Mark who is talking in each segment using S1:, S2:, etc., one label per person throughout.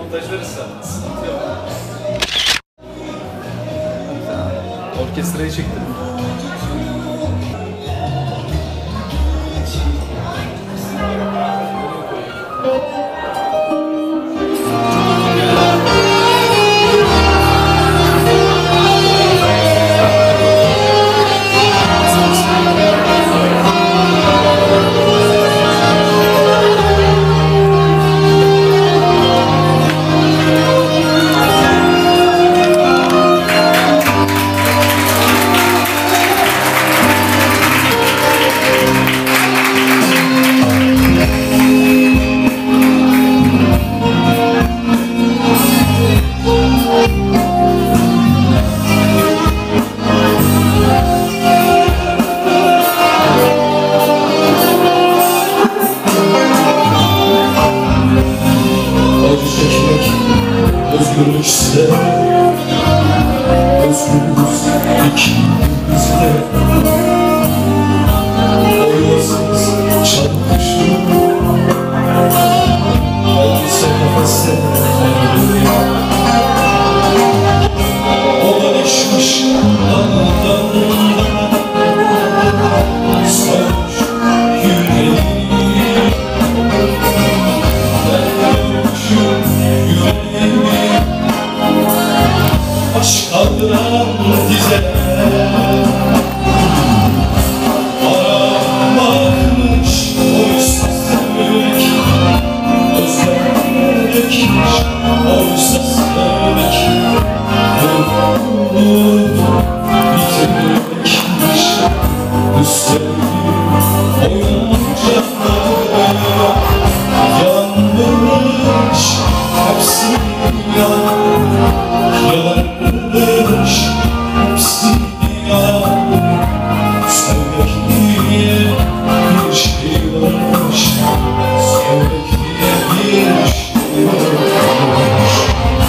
S1: montajlarız sen. Sıkıntı yok. Orkestrayı çektim.
S2: Özgürlükse özgürlüğümüz ikimizde. Oyasız çarpışır Elbise kafese o da düşmüş dağdan sarhoş yüreği. Ben dönmüşüm yüreğimi aşk kaldıran dizeler. Aramakmış oysa sevmek, özlemekmiş oysa sevmek, umudu bitirmekmiş bu sevgi oyuncak. Yanmış hepsi yalan, yalanmış hepsi yalan. Sevmek diye bir şey varmış, sevmek diye bir şey varmış.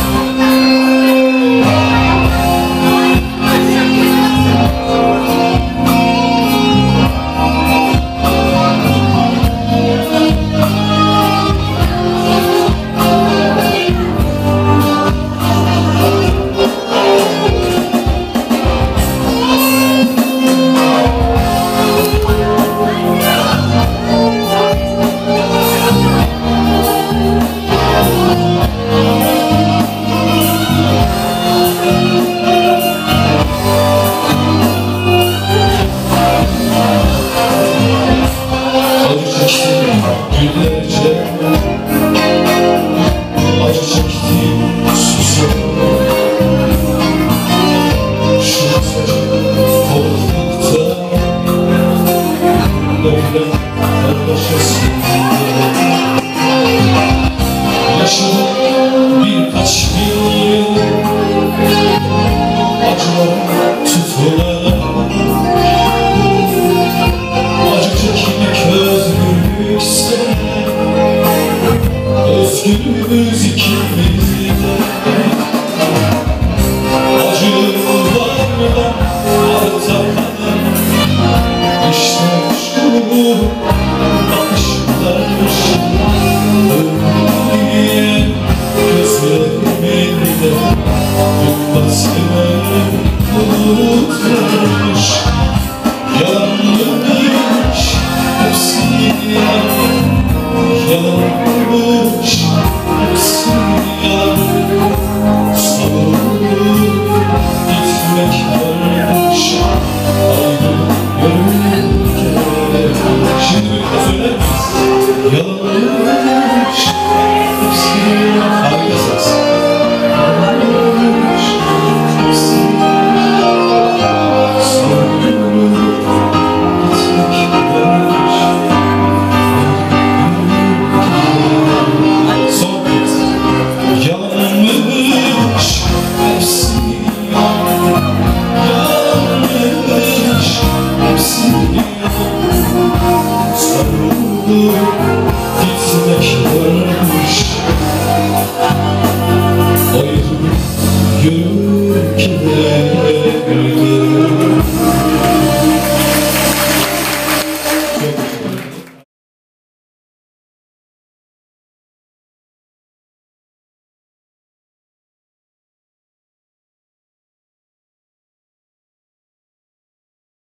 S2: Günlerce acı çektim susam. Şu korktukta böyle kardeşesin. Yaşadım birkaç bin yıl acılar tutularak. Acı çekmek özgürlükse özgürlüğümüz ikimizde. Acılardan artadan işte şu bakışlar, ölümlüye gözlerimde yıkmasını unutmuş. Yalanmış hepsi yalan, yalanmış hepsi yalan. Savrulup gitmek varmış ayrı yörünge. Şimdi birlikte söyler miyiz? Yalanmış hepsi yalan.